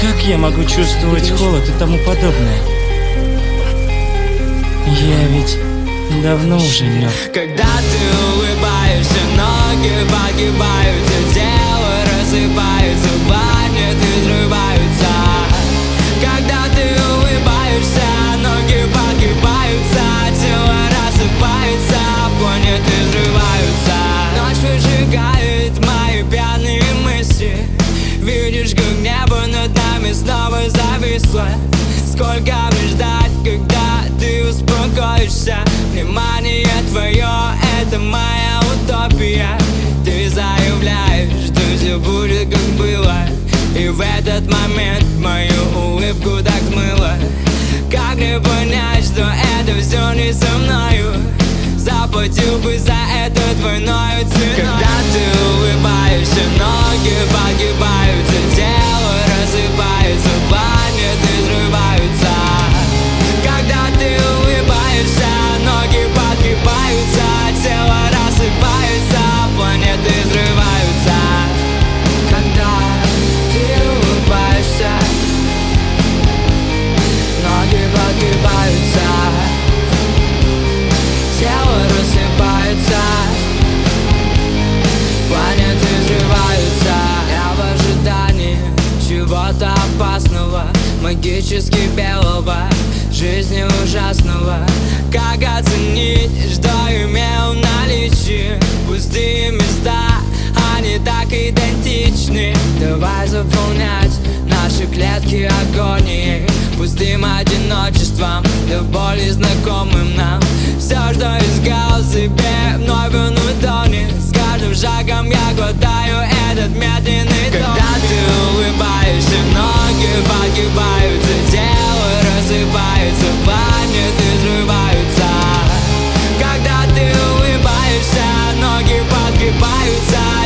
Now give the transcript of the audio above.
Как я могу чувствовать холод и тому подобное? Я ведь давно уже мертв. Когда ты улыбаешься, ноги погибаются, тело рассыпается, планеты взрываются. Когда ты улыбаешься, ноги погибаются, тело рассыпается, планеты взрываются. Ночь выжигает мои пьяные мысли. Видишь, как небо над нами снова зависло. Сколько мне ждать, когда ты успокоишься? Внимание твое — это моя утопия. Ты заявляешь, что все будет как было, и в этот момент мою улыбку так смыло. Как мне понять, что это все не со мною? Заплатил бы за это двойную ценой. Когда ты улыбаешься, ноги погибаются, тело рассыпается, планеты взрываются. Когда ты улыбаешься, ноги погибаются, тело рассыпается, планеты взрываются. Когда ты улыбаешься, ноги погибаются, тело рассыпается, планеты взрываются. Я в ожидании чего-то опасного, магически белого, жизни ужасного. Как оценить, что имел в наличии? Пустые места, они так идентичны. Давай заполнять наши клетки агонией, пустым одиночеством, до боли знакомым нам. Все, что искал себе, вновь он утонет. С каждым шагом я глотаю этот медленный тон. Когда ты улыбаешься, ноги погибаются, тело рассыпается, планеты взрываются. Когда ты улыбаешься, ноги погибаются,